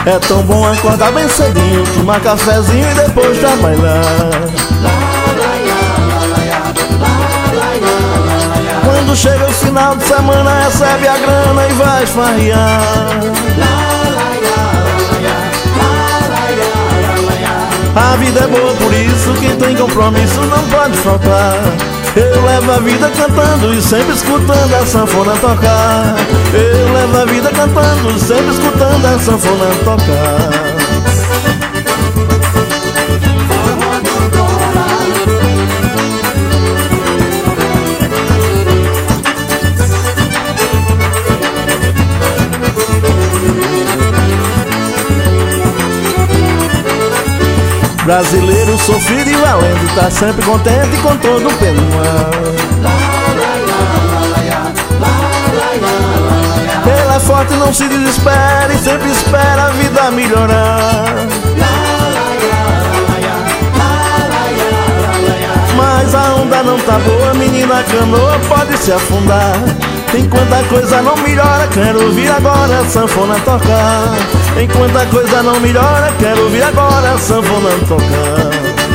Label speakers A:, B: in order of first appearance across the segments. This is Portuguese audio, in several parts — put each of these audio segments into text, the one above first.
A: É tão bom acordar bem cedinho, tomar cafezinho e depois trabalhar. Quando chega o final de semana, recebe a grana e vai esfarrear. A vida é boa, por isso quem tem compromisso não pode faltar. Eu levo a vida cantando e sempre escutando a sanfona tocar. Eu levo a vida cantando e sempre escutando a sanfona tocar. Brasileiro sofrido e valendo, tá sempre contente com todo o pé no ar. Ele é forte, não se desespera e sempre espera a vida melhorar. Mas a onda não tá boa, menina, a canoa pode se afundar. Enquanto a coisa não melhora, quero ouvir agora a sanfona tocar. Enquanto a coisa não melhora, quero ouvir agora a sanfona tocar.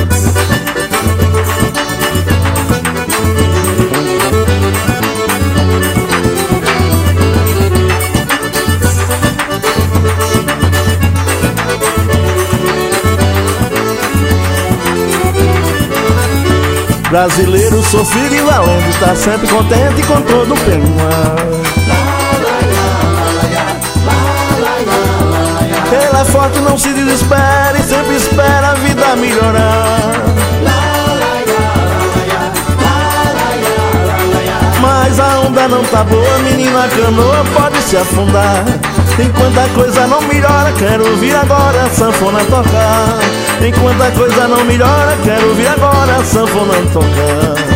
A: Brasileiro sofrido e valendo, tá sempre contente com todo o pé no ar. Ele é forte, não se desespera e sempre espera a vida melhorar. Mas a onda não tá boa, menina, a canoa pode se afundar. Enquanto a coisa não melhora, quero ouvir agora a sanfona tocar. Enquanto a coisa não melhora, quero ouvir agora a sanfona tocar.